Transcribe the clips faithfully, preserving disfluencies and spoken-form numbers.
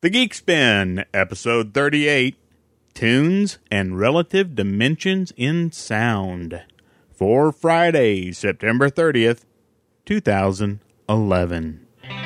The Geek Spin, episode thirty-eight, Tunes and Relative Dimensions in Sound, for Friday, September thirtieth, two thousand eleven.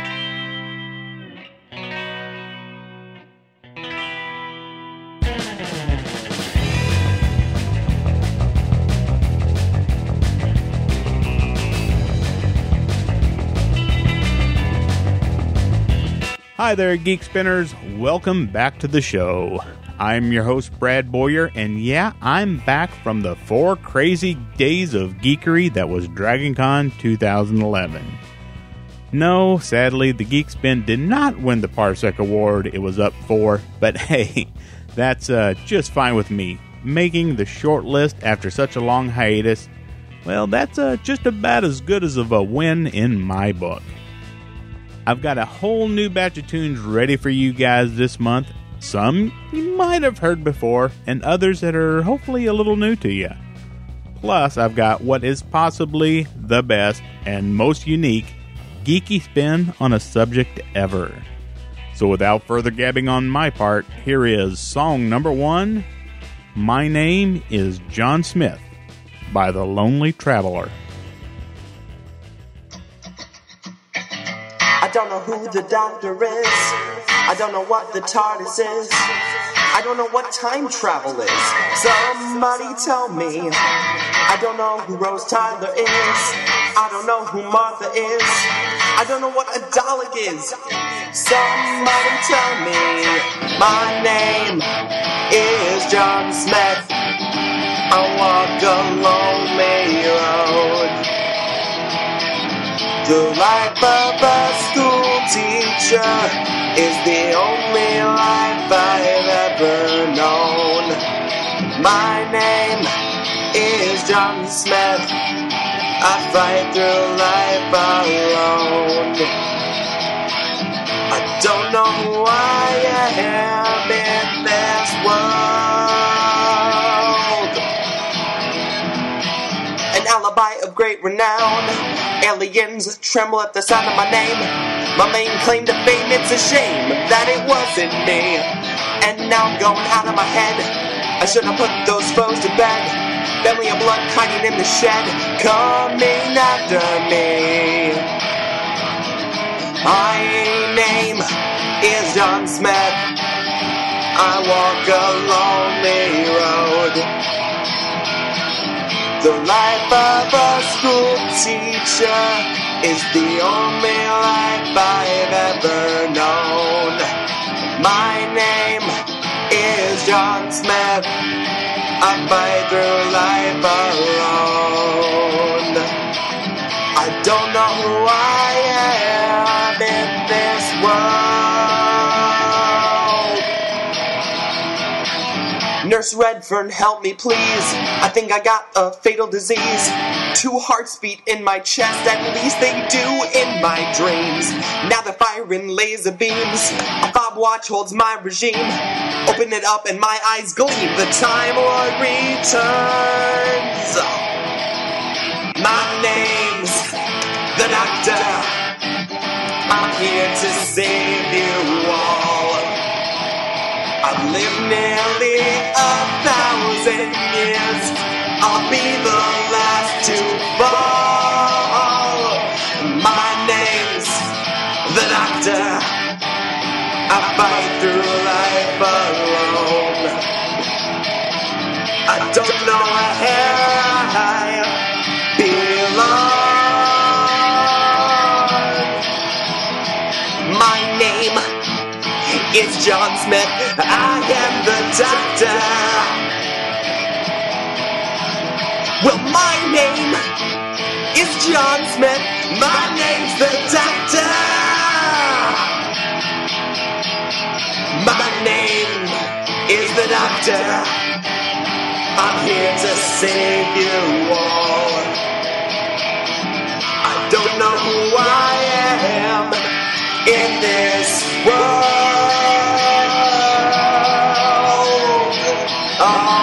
Hi there, Geek Spinners. Welcome back to the show. I'm your host, Brad Boyer, and yeah, I'm back from the four crazy days of geekery that was Dragon Con twenty eleven. No, sadly, the Geek Spin did not win the Parsec Award it was up for, but hey, that's uh, just fine with me. Making the short list after such a long hiatus, well, that's uh, just about as good as of a win in my book. I've got a whole new batch of tunes ready for you guys this month. Some you might have heard before, and others that are hopefully a little new to you. Plus, I've got what is possibly the best and most unique geeky spin on a subject ever. So without further gabbing on my part, here is song number one, My Name is John Smith, by The Lonely Traveler. I don't know who the doctor is. I don't know what the TARDIS is. I don't know what time travel is. Somebody tell me. I don't know who Rose Tyler is. I don't know who Martha is. I don't know what a Dalek is. Somebody tell me. My name is John Smith. I walk a lonely road. The life of a school teacher is the only life I've ever known. My name is John Smith. I fight through life alone. I don't know who I am in this world. An alibi of great renown. Aliens tremble at the sound of my name. My main claim to fame, it's a shame that it wasn't me. And now I'm going out of my head. I should have put those foes to bed. Family of blood hiding in the shed, coming after me. My name is John Smith. I walk a lonely road. The life of a school teacher is the only life I've ever known. My name is John Smith. I fight through life alone. I don't know who I am in this world. Nurse Redfern, help me please. I think I got a fatal disease. Two hearts beat in my chest, at least they do in my dreams. Now they're firing laser beams. A fob watch holds my regime. Open it up and my eyes gleam. The Time Lord returns. My name's the Doctor. I'm here to save you all. I've lived nearly a thousand years. I'll be the last to fall. My name's the Doctor. I fight through life alone. I don't know where I belong. My name is John Smith. I am the Doctor. Well, my name is John Smith. My name's the Doctor. My name is the Doctor. I'm here to save you all. I don't know who I am in this world. Oh.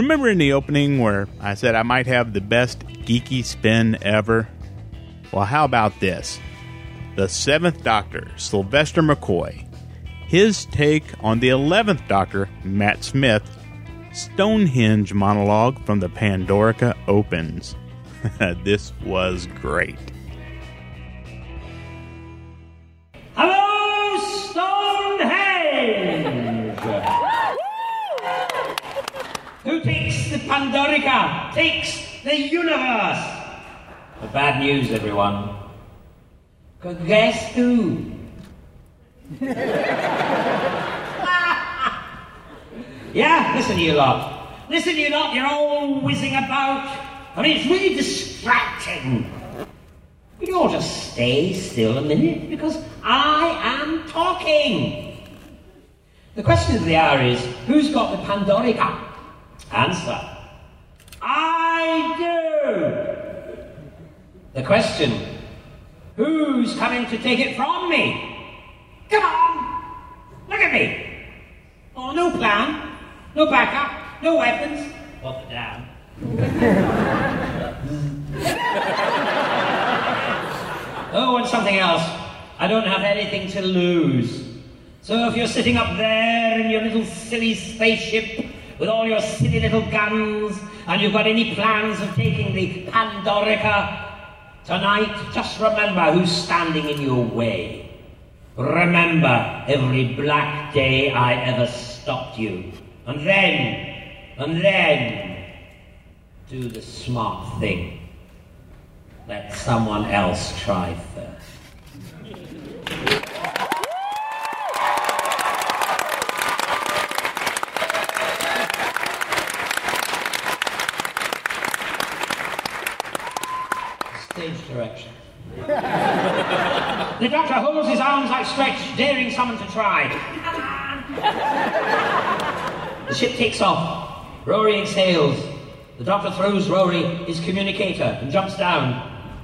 Remember in the opening where I said I might have the best geeky spin ever? Well, how about this? The seventh Doctor, Sylvester McCoy. His take on the eleventh Doctor, Matt Smith, Stonehenge monologue from the Pandorica opens. This was great. Hello, Stonehenge! Who takes the Pandorica? Takes the universe! The bad news, everyone. Guess who? Yeah, listen you lot. Listen you lot, you're all whizzing about. I mean, it's really distracting. Will you all just stay still a minute? Because I am talking. The question of the hour is, who's got the Pandorica? Answer. I do. The question, who's coming to take it from me? Come on. Look at me. Oh, no plan. No backup. No weapons. What the damn? Oh, and something else. I don't have anything to lose. So if you're sitting up there in your little silly spaceship with all your silly little guns and you've got any plans of taking the Pandorica tonight, just remember who's standing in your way. Remember every black day I ever stopped you. And then, and then, do the smart thing. Let someone else try first. Stage direction. The Doctor holds his arms outstretched, daring someone to try. The ship takes off. Rory exhales. The Doctor throws Rory his communicator and jumps down.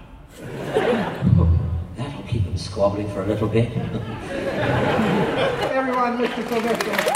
That'll keep him squabbling for a little bit. Everyone, Mister Sylvester.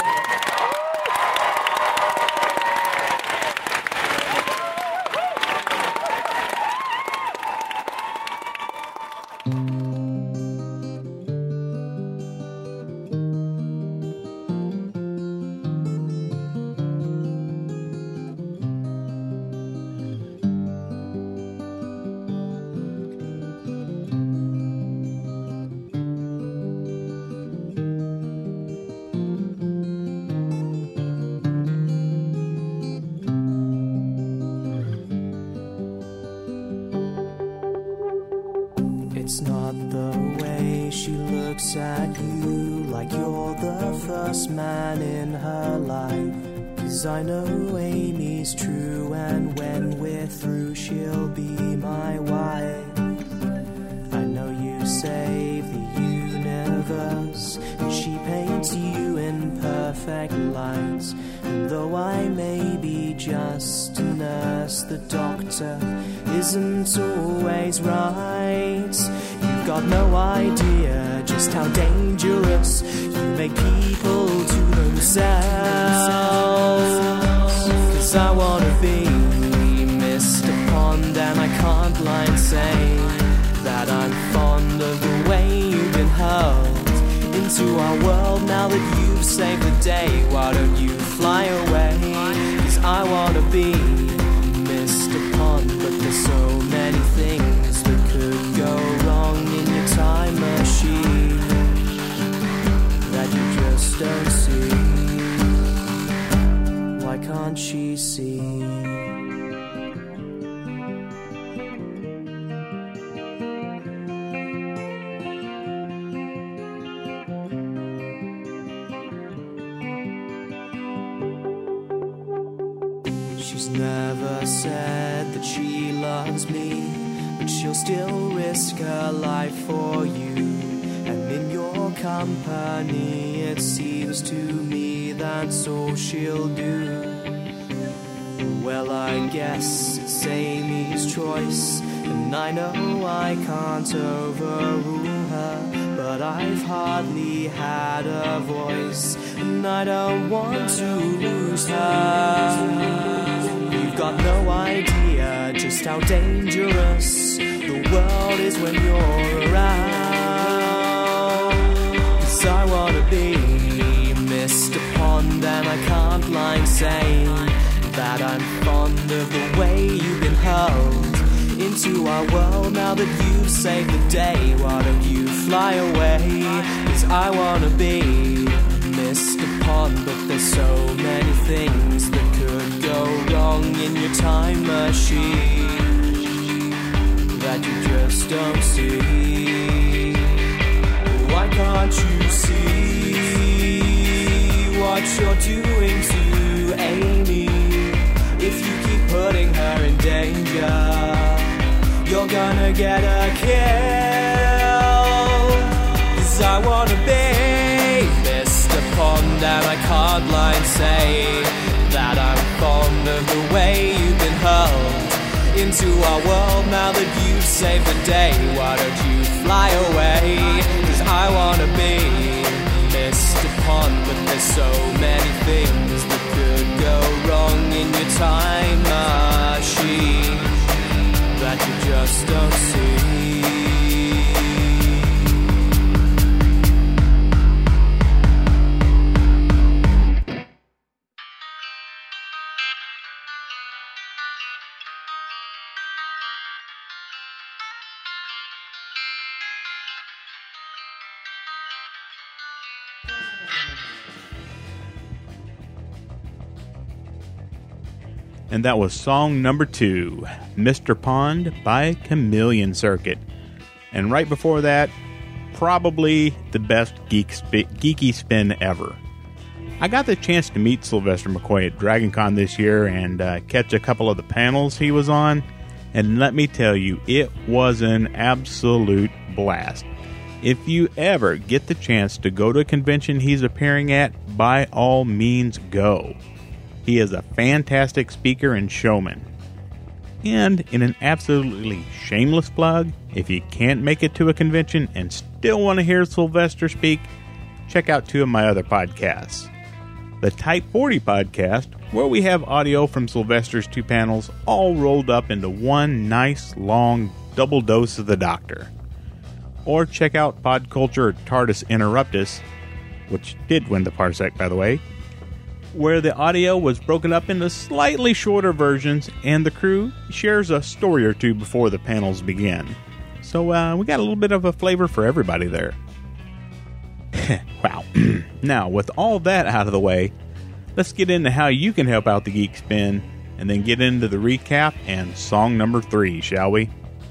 It's not the way she looks at you, like you're the first man in her life. 'Cause I know Amy's true, and when we're through she'll be my wife. I know you save the universe, and she paints you in perfect light. And though I may be just a nurse, the doctor isn't always right. You've got no idea just how dangerous you make people to themselves. 'Cause I wanna be Mister Pond, and I can't lie and say that I'm fond of the way you've been hurled into our world. Now that you've saved the day, why don't you fly away? 'Cause I wanna be Mister Pond, but there's so many things that could go wrong in your time machine that you just don't see. Why can't she see? She's never said that she loves me, but she'll still risk her life for you. And in your company, it seems to me that's all she'll do. Well, I guess it's Amy's choice, and I know I can't overrule her, but I've hardly had a voice, and I don't want to lose her. You've got no idea just how dangerous the world is when you're around. 'Cause I wanna be Mister Pond, and I can't lie in saying that I'm fond of the way you've been hurled into our world. Now that you've saved the day, why don't you fly away? 'Cause I wanna be Mister Pond, but there's so many things that could go wrong in your time machine that you just don't see. Why can't you see what you're doing to Amy? If you keep putting her in danger, you're gonna get a kill. 'Cause I wanna be Mister Pond, and I can't lie and say that I'm fond of the way you've been hurled into our world. Now that you've saved the day, why don't you fly away? 'Cause I wanna be Mister Pond, but there's so many things that could go wrong in your time machine that you just don't see. And that was song number two, Mister Pond by Chameleon Circuit. And right before that, probably the best geek sp- geeky spin ever. I got the chance to meet Sylvester McCoy at DragonCon this year and uh, catch a couple of the panels he was on. And let me tell you, it was an absolute blast. If you ever get the chance to go to a convention he's appearing at, by all means go. He is a fantastic speaker and showman. And in an absolutely shameless plug, if you can't make it to a convention and still want to hear Sylvester speak, check out two of my other podcasts. The Type forty podcast, where we have audio from Sylvester's two panels all rolled up into one nice, long, double dose of the Doctor. Or check out Podculture TARDIS Interruptus, which did win the Parsec, by the way, where the audio was broken up into slightly shorter versions and the crew shares a story or two before the panels begin. So uh, we got a little bit of a flavor for everybody there. Wow. Now, with all that out of the way, let's get into how you can help out the Geek Spin and then get into the recap and song number three, shall we?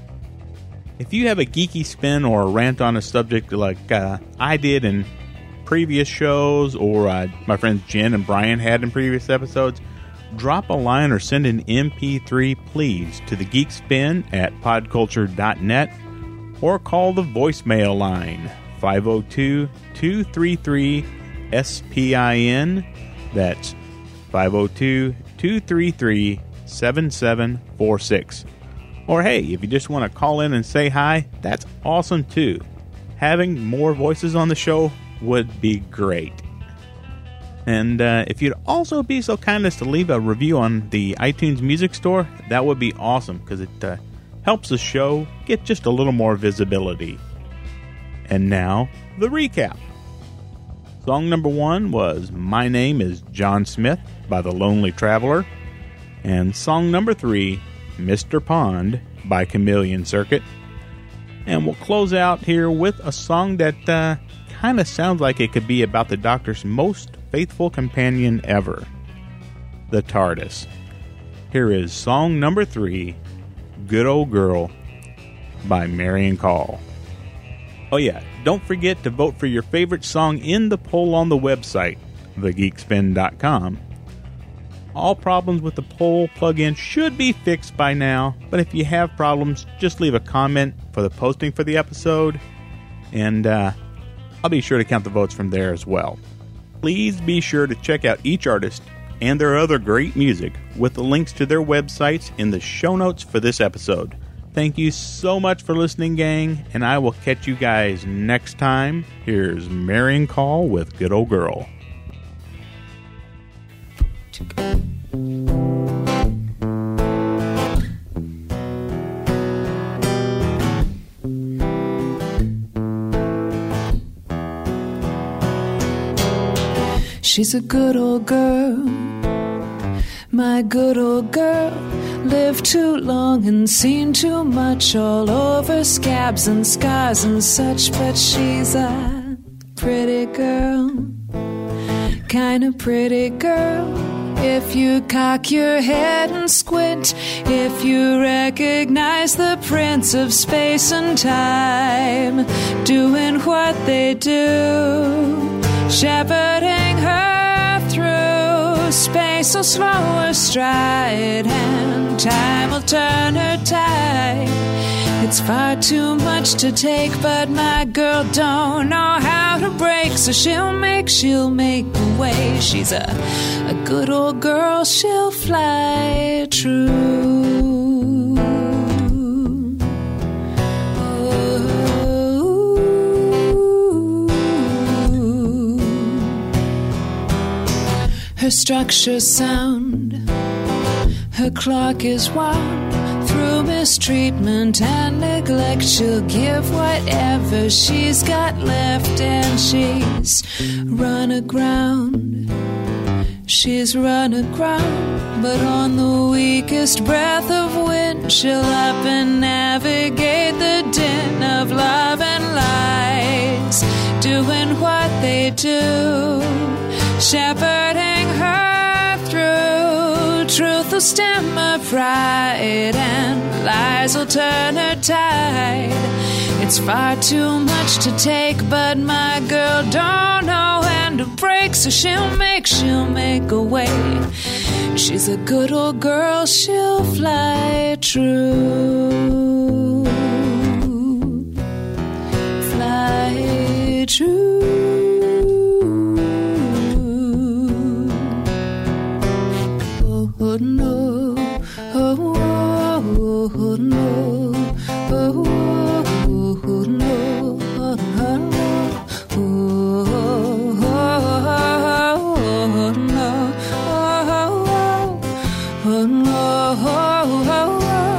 If you have a geeky spin or a rant on a subject like uh, I did in previous shows, or uh, my friends Jen and Brian had in previous episodes, drop a line or send an M P three, please, to the Geek Spin at podculture dot net, or call the voicemail line five oh two, two three three, S P I N. That's five oh two, two three three, seven seven four six. Or hey, if you just want to call in and say hi, that's awesome too. Having more voices on the show would be great. And uh, if you'd also be so kind as to leave a review on the iTunes Music Store, that would be awesome, because it uh, helps the show get just a little more visibility. And now, the recap. Song number one was My Name is John Smith by The Lonely Traveler. And song number three, Mister Pond by Chameleon Circuit. And we'll close out here with a song that uh, kind of sounds like it could be about the Doctor's most faithful companion ever, the TARDIS. Here is song number three, Good Old Girl by Marian Call. Oh yeah, don't forget to vote for your favorite song in the poll on the website, the geek spin dot com. All problems with the poll plugin should be fixed by now, but if you have problems, just leave a comment for the posting for the episode, and uh, I'll be sure to count the votes from there as well. Please be sure to check out each artist and their other great music with the links to their websites in the show notes for this episode. Thank you so much for listening, gang, and I will catch you guys next time. Here's Marian Call with Good Old Girl. she's a good old girl. My good old girl, lived too long and seen too much, all over scabs and scars and such, but she's a pretty girl, kind of pretty girl. If you cock your head and squint, if you recognize the prince of space and time, doing what they do, shepherding her through space so slow a stride, and time will turn her tide. It's far too much to take, but my girl don't know how to break, so she'll make, she'll make a way. She's a, a good old girl, she'll fly true. Oh. Her structure's sound, her clock is wound. Through mistreatment and neglect, she'll give whatever she's got left, and she's run aground. She's run aground, but on the weakest breath of wind, she'll up and navigate the din of love and lies, doing what they do, shepherding her through. Truth will stem her pride, and lies will turn her tide. It's far too much to take, but my girl don't know when to break, so she'll make, she'll make a way. She's a good old girl, she'll fly true. Fly true. Oh no, oh, oh, oh no, oh, oh, oh no, oh, oh, oh, oh no, oh, oh no,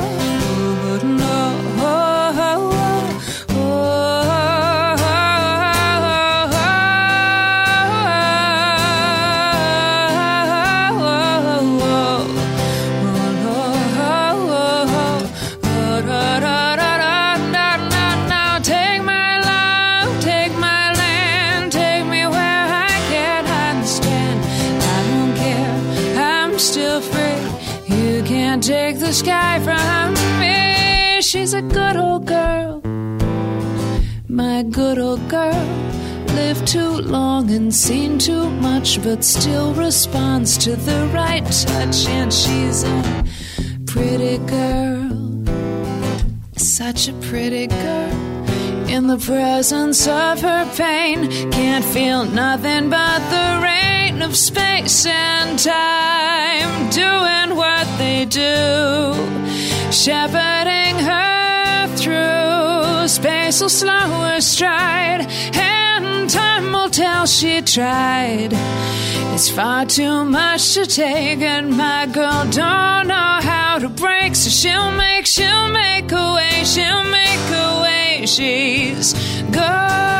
take the sky from me. She's a good old girl, my good old girl. Lived too long and seen too much, but still responds to the right touch. And she's a pretty girl, such a pretty girl. In the presence of her pain, can't feel nothing but the rain of space and time, doing what they do, shepherding her through. Space will slow her stride, and time will tell she tried. It's far too much to take, and my girl don't know how to break, so she'll make, she'll make a way, she'll make a way. She's good.